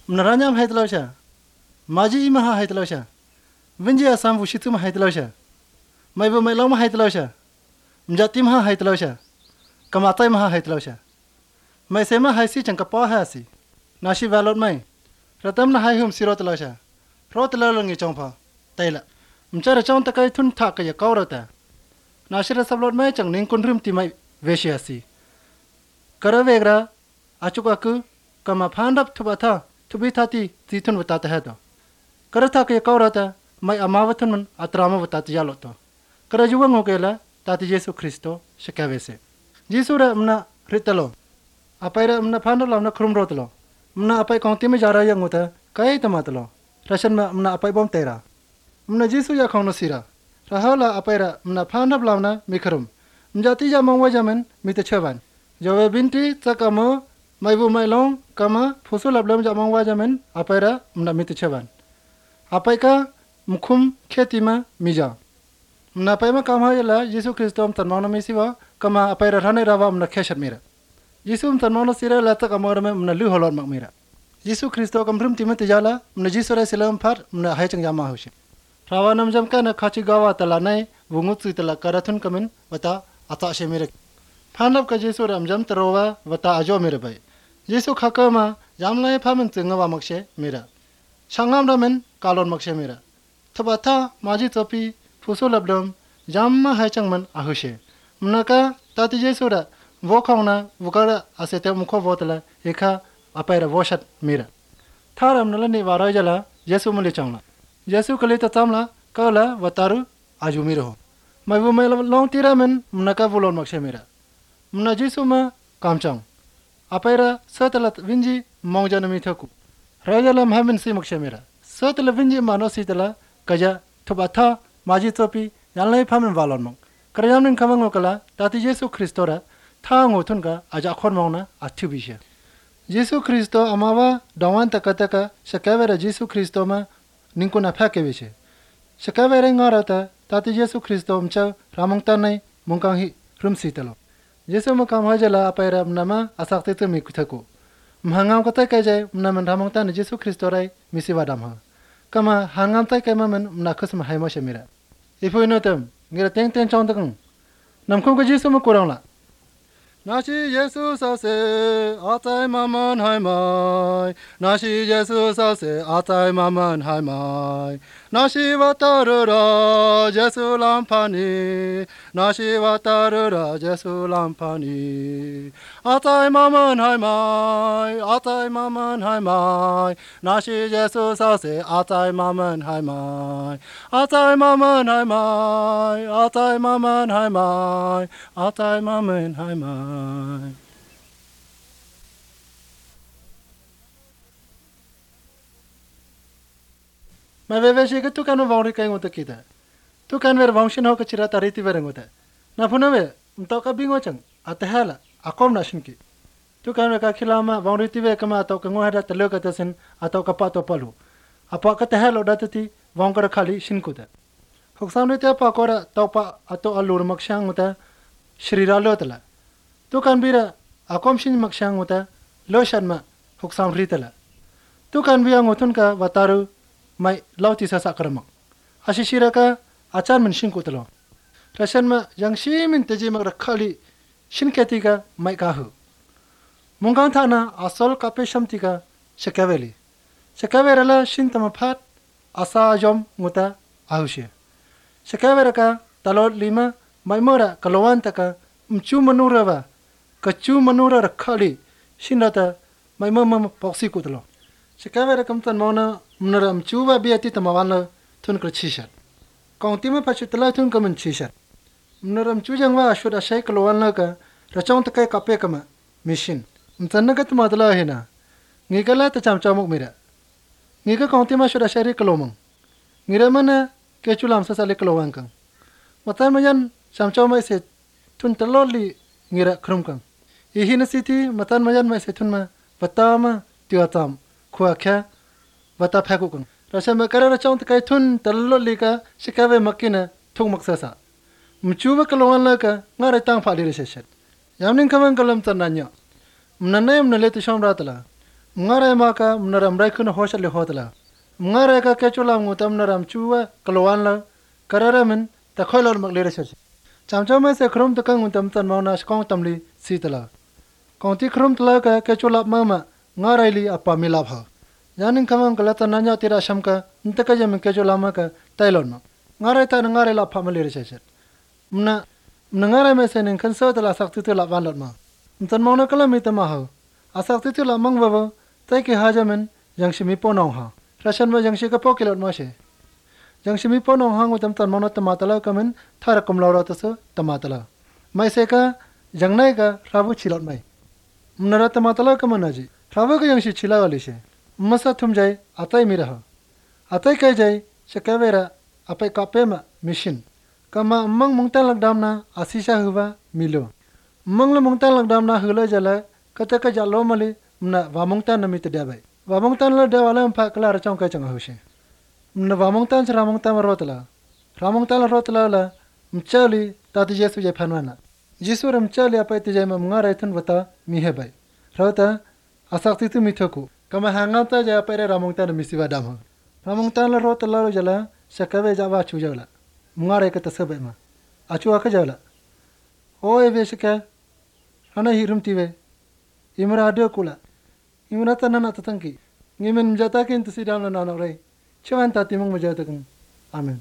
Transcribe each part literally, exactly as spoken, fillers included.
mnaranya mahitlausha maji ima mahitlausha vinji asam vusitu mahitlausha mai bo mai long mahitlausha mjati mahitlausha kamatai mahitlausha mai sema haisi changkapa hasi nashi valot mai ratam na hai hum sirot lausha rot lalongi chongpa taila mchara chong takai thun thak ya kaurata nashira sablot mai chang ning kunrim ti mai veshiasi karavegra achukaku kama phandap thubata thubi thati ti thun watata hai to karatha ke kaurata mai amawathun man atrama watata yaloto karajuwa ngokela tati Yesu Kristo shakavese Jisura mna ritalo apaira mna phandap lamna krumrotlo mna apai kaunti me jara yang uta kai tamatlo rashan ma mna apai bom tera mna Jesu ya khawno sira rahala apaira mna phandap lamna mikharum mjati ja mangwa jamen mite chaban jawe binti takamo maibu mailong kama phusu lablam ja mangwa jamen apaira mna mite chaban apai ka mkhum khetima mija mna pai ma kama yala Jesu Kristom tanmano mesiwa kama apaira rane rawa mna kheshat mira Yesu tanmano sira la takamo me mna lu holon mak mira Yesu Kristo kamrum timate jala mna Jesu ra silam phat mna hai chang jama hoshi rawa nam jam ka na khachi gawa tala nai bungut su tala karathun kamen wata ata she mere phanap ka Jesu ram jam tarowa wata ajo mere bai Jesu khakama jamlai phamen tsingawa makshe mira sangam ramen kalon makshe mira thabata maji topi phuso labdom jamma hai changman ahushe mnaka tati Jesu ra vokhawna vukara asete mukho botala ekha apaira voshat mira tharam nalani warai jala Jesu muli changla Yesu kali tatamla kala wataru ajumiro mai bu mai long tiramen mnaka bulon makshe mira mna Jesu ma kamchang apaira satalat vinji mongjanami thaku rajala mhamen si makshe mira satala vinji manositala kaja thubatha maji topi yanlai phamen walon mong krayamnin khamango kala tati Yesu Kristora thango thunga aja khormongna athubisha Yesu Kristo amawa dawan takataka shakavera Yesu Kristo ma ninkuna phakebishe shakavera ngarata tati Yesu Kristo mcha ramongta nai mongkang hi rumsitalo Yesu ma kam hajala apaira mnama asakte tu mikuthaku mhangam kata kaje mnaman ramongta ne Yesu Kristo rai misiwa damha kama hangam tai kaimamen mnakhus ma haimo shemira ifoinotem ngira teng teng chong takang namkhom ka Yesu ma korangla Nashi Yesu sase atai maman hai mai Nashi Yesu sase atai maman hai mai Nashi watarura Yesu lampani Nashi watarura Yesu lampani Atai maman hai mai atai maman hai mai Nashi Yesu sase atai maman hai mai Atai maman hai mai atai maman hai mai atai maman hai mai Mai veve shi ke tu kan vauri kai ngota kita tu kan ver vamshin ho ka chira tariti ver ngota na phunave mto ka bingo chang atahala akom nashin ki tu kan ka khilama vauri ti ve kama to ka ngohada talo ka tasen ato ka pato palu apa ka tahalo datati vangkar khali shin kuta hoksamne te pa kora to pa ato alur makshang ngota shrira lotala tu kan bira akom shin makshang ngota lo shanma hoksam ritala tu kan bia ngotun ka wataru mai lauti sa sakramak ashishira ka achan min shin kutalo rashan ma yang shi min teji mak rakhali shin keti ka mai ka hu mungang thana asol ka pe shamti ka shakaveli shakaverala shin tamaphat asa jom nguta ahushe shakavera ka talot lima mai mora kalawan taka mchu manuraba kachu manura rakhali shinata mai mama poksi kutalo shakavera kam tan mona mnaram chuba biati tamawana thun kra chishat kauntima pachutla thun kaman chishat mnaram chujangwa ashura shay kalwana ka rachong takai kape kama mission mtanna ka tumadla hena ngikala ta chamchamuk mira ngika kauntima ashura shay kalomang ngira mana kechulam sa sale kalowang kang matan mayan chamchama se thun taloli ngira khrumkang ihina siti matan mayan mai se thun ma patama tiatam khuakha wata phakukang rasama karara chong takai thun taloli ka shikave makina thung maksasa mchuba kalongan ka ngare tang phali reseshet yamning khamang kalam tananya mnanay mnale tu shom ratala Ngare maka menaram rai kuna hosha le hotla. Ngare ka kechula ngutam naram chuwa kalwan la karara min ta khoilor mak lere chach. Chamcha ma se khrum ta kang ngutam tan mauna skong tamli sitala. Konti khrum tla ka kechula mama ngare li apa milap ha. Janin kamang kalata nanya tira shamka ntaka jam kechula maka tailon ma. Ngare ta ngare la pa malere chach. Mna mna ngare me se nin kan so tala sakti tla van lot ma. Mtan mauna kala mi ta ma ha. Asakti tla mang baba tai ke hajamen yang shimi ponong ha rashan ma yang shika pokilot ma she yang shimi ponong ha ngutam tan mono tamatala kamen thara komlaura taso tamatala mai se ka yang nai ka rabu chilot mai mnara tamatala kamana ji rabu ka yang shi chila wali she masa thum jai atai mi raha atai kai jai shakavera apai kape ma mission kama mang mungtan lagdam na asisha huwa milo mangla mungtan lagdam na hula jala kata ka jalo mali mna vamongtan na mit dabai vamongtan la dawala mpa klar chong ka chang hoshe mna vamongtan chra mongtan rotla ramongtan la rotla la mchali tati jesu je phanwana jesu ram chali apai te jai ma ngara thun bata mi he bai rota asakti tu mithoku kama hangata ja apai ramongtan misiwa dam ramongtan la rotla jala sakave jawa chu jala ngara ka tasabai ma achu aka jala oe veshika ana hirum tive imra ade kula imra tanana tatanki ngimen jata kin tusidam na na rai chawan ta timong majata kan amen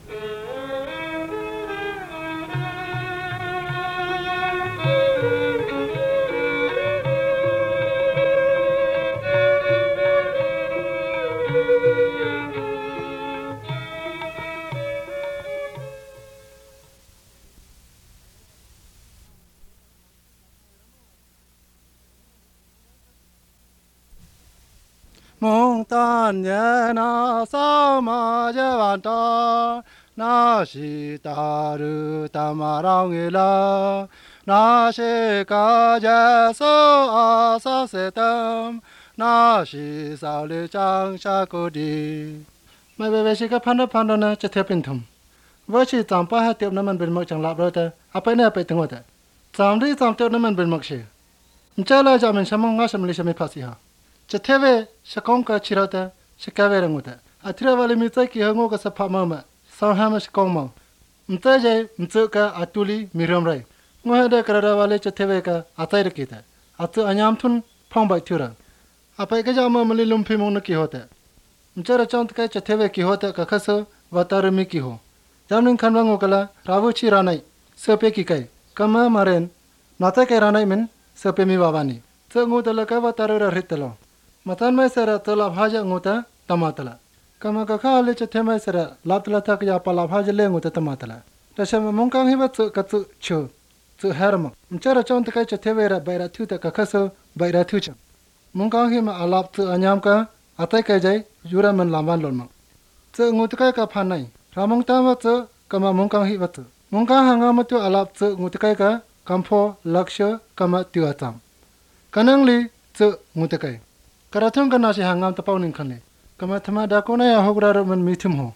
mong tan ye na sa ma ja van ta na shi ta ru ta ma rang e la na she ka ja so a sa se tam na shi sa le chang sha ko di mai be be shi ka phan phan na cha the pin thum wa chi tam pa ha tep na man ben mak chang la bro ta apai na apai tang wa ta tam ri tam tep na man ben mak she mcha la ja men samang nga sam le shame phasi ha Chatheve shakonka chirata shakaveranguta. Atravale mitai ki hango ka sapama ma. Sarhama shakoma. Mtaje mtuka atuli miramrai. Ngohada karawale chatheve ka atair kita. Atu anyam thun phombai thura. Apai ka jama mali lumpi mong ki hota. Mchara chant ka chatheve ki hota ka khaso watarmi ki ho. Jamnin khanwango kala ravu chi ranai. Sepe ki kai. Kama maren nata kai ranai min sepe mi babani. Tsangu talaka watarara ritalo. Matan mai sera tola bhaja nguta tamatala kama ka khale chathe mai sera latla thak ya pala bhaja le nguta tamatala tasam mongkang hiba chu ka chu chu chu herma mchara chont kai chathe vera baira thu ta ka khaso baira thu cha mongkang hima alap chu anyam ka atai kai jai jura man lamban lolma chu ngut kai ka phanai ramong ta ma chu kama mongkang hiba chu mongkang hanga ma tu alap chu ngut kai ka kampho laksha kama tu atam kanangli chu ngut kai Karathum kana si hangam tapau ning khane kama thama dakona ya hogra man mithum ho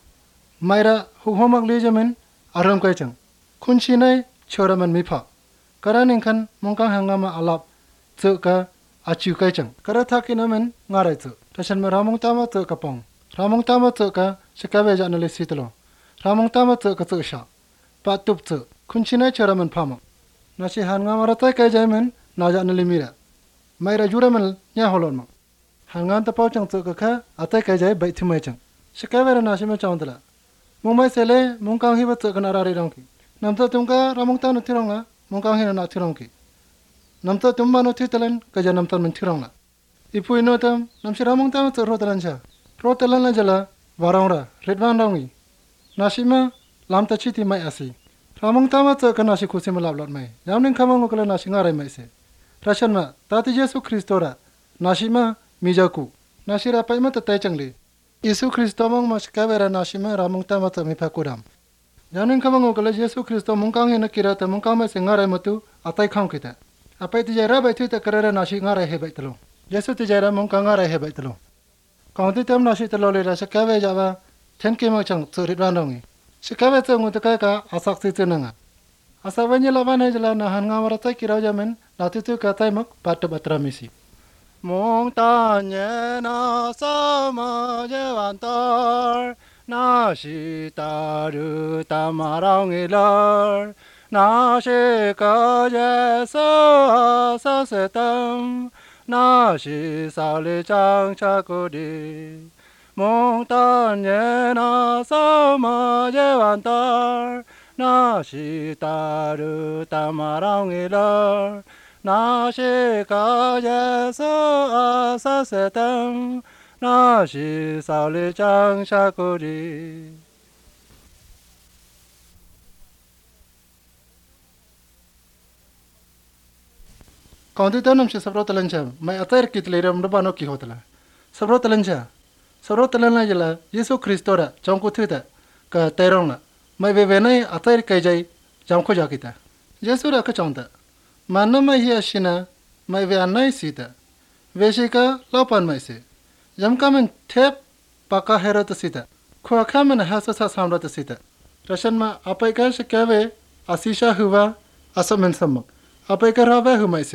maira huhomak le jamin aram kai chang khunchi nai chora man mipha karaning khan mongkang hangama alap chu ka achu kai chang karatha kinamen ngarai chu tasan ma ramong tama chu kapong ramong tama chu ka shikabe janale sitlo ramong tama chu ka chu sha patup chu khunchi nai chora man phama nasi hangama ratai kai jamin na janale mira maira juramal nya holon ma hangan ta pau chang chu ka kha atai kai jai bai thimai chang shikavera na shime chawndala mumbai sele mongkang hi ba chu kana ra ri rong ki namta tumka ramong ta no thirong la mongkang hi na thirong ki namta tumma no thitalen ka janam tan min thirong la ipui no tam nam shi ramong ta chu ro talan cha ro talan la jala warang ra redwan rong ni nasima lam ta chi ti mai asi ramong ta ma chu kana shi khusim lab lot mai yamning khamang ko kala na singa rai mai se Rashanma, Tati Jesu Christora, Nashima, Mijaku, Nashira Paimata Tachangli, Yesu Christomong Mashkavera Nashima Ramungtamata Mipakuram. Janin Kamangokala Jesu Christo Munkang in a Kirata Munkama Singara Matu, Atai Kankita. Apai Tijara by Tita Karara Nashingara Hebetalo. Jesu Tijara Munkangara Hebetalo. Countitam Nashitalo Shakave Java, ten Kimachang, to Ridranongi. Shikaveta Mutakaka, Asaksi Tunanga. Asavanya Lavanajala Nahangamara Kirajaman, Latitu Kataimak, Patu Batramisi. mong ta nhẹ na sa ma je van tar na shi ta ru ta ma rong i lar na shi ka je sa sa se tâm na shi sao li chang cha cô đi mong ta nhẹ na sa ma je van tar na shi ta ru ta ma rong i lar na shi ka je sa sa se tâm na shi sao li chang cha cô đi. Còn thứ năm sẽ sắp tới lần mai ở đây kịch lệ ram nó kỳ hốt là sắp tới lần sắp tới lần này là Giêsu Christo đã trong cuộc thi đó cái tay rong là mai về về này ở đây cái gì trong khu vực kita Giêsu đã cái trong đó mà nó mai hi ashina mai về anh này xí đó về sĩ cả lão pan mai xí jam ka mình thép paka hero to xí đó khoa kham mình ha sa sa sam đó xí đó rashan ma apai ka sẽ kể về asisha huwa asamen samak apai ka rawa hu mai xí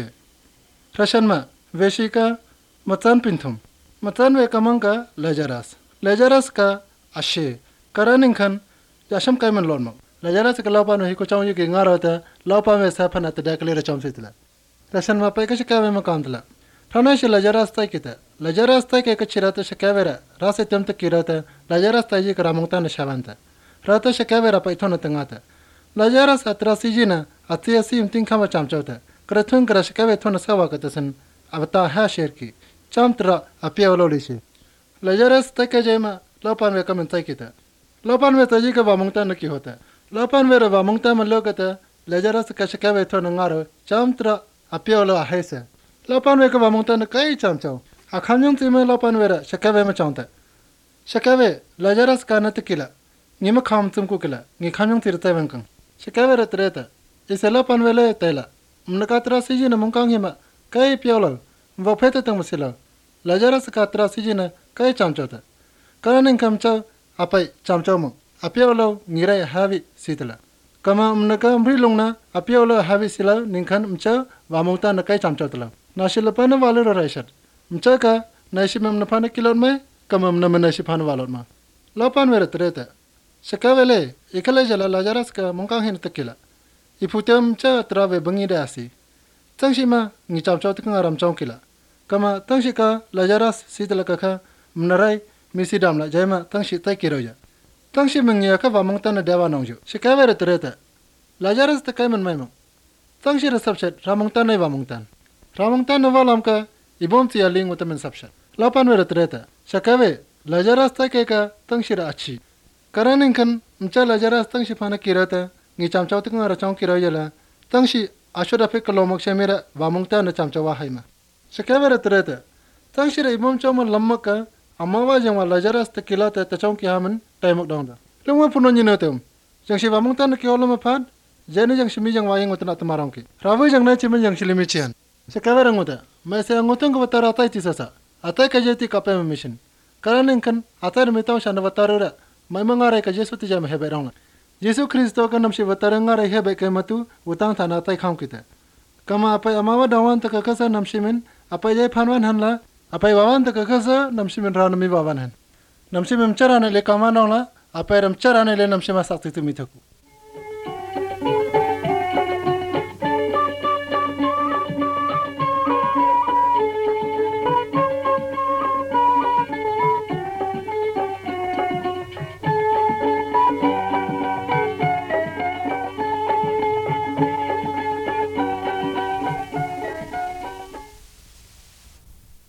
rashan ma về sĩ cả matan pinthum matan ve kamang ka Lazarus Lazarus ka ashe karaning khan yasham kai man lon mak Lazarus ka laupa no hi ko chawng ki ngara ta laupa me sa phana ta dakle ra chom sitla rashan ma pai ka shika me makam tla thana shi Lazarus ta kita Lazarus ta ke ka chirata shika vera rase tem ta kirata Lazarus ta ji ka ramungta na shavanta rata shika vera pai thona tangata Lazarus atrasi jina atia sim tin khama cham chawta krathun kra shika ve thona sawa ka tasan abta ha sher ki chamtra apia lo lishi Lazarus ta ke jema laupa me kam ta kita laupan ve ta ji ka vamungta na ki hota laupan ve ra vamungta man lo ka ta Lazarus ka shika ve thona ngaro chamtra apia lo ahese laupan ve ka vamungta na kai cham chaw akhanyong ti me laupan ve ra shika ve ma chawta shika ve Lazarus ka na tikila ngima kham tum ku kila ngi khanyong ti rta wen kang shika ve ra treta ise laupan ve le tela mnaka tra si ji na mungkang hima kai pia lo vo pheta tang masila Lazarus ka tra si ji na kai cham chawta karaning kam chaw apai cham chaw mo apia lo ngirai havi sitla kama mnaka mrilung na apia lo havi sila ningkhan mcha vamungta na kai cham chawtla nashila pana walo ro raishat mcha ka naishi mem na pana kilon me kama mna mnashi pana walon ma lopan vera treta shakavele ikale jala Lazarus ka mungkang hin takila iputem cha trave bangi dasi tangshima ngi cham chaw tikang aram chaw kila kama tangshika Lazarus sitla ka kha mnarai misi damla jaima tangshi tai kiroja tangshi mengya ka vamungta na dewa nongju shikavere treta Lazarus ta kai man maimong tangshi ra sabshat ramungta nai vamungtan ramungta na walam ka ibom ti aling utamen sabshat lapan vera treta shakave Lazarus ta kai ka tangshi ra achi karaning kan mcha Lazarus tangshi phana kirata ngi chamchaw tik ngara chaw kiroja la tangshi ashoda pe kalomok shemira vamungta na chamchawa haima shikavere treta tangshi ra ibom chaw man lammaka amawa jangwa Lazarus ta kilata ta chaw ki haman taimok dongda lungwa puno nyina tem jang shi vamungta na ki holoma phan jene jang shimi jang wayang utna tamarong ki rawi jang na chimen jang shilimi chian shikavere ngota maise ngotong ko batara tai tisasa atai ka jeti ka pem mission karanin kan atar mitaw shana batarura maimangare ka Jesu ti jam hebe rong Jesu Kristo ka nam shi batarangare hebe kai matu utang thana tai kham kita kama apai amawa dawan ta ka kasa nam shimen apai jai phanwan hanla apai wawan ta ka kasa nam shimen ranami wawan han nam shimem charane le kama nongla apai ram charane le nam shima sakti tu mithaku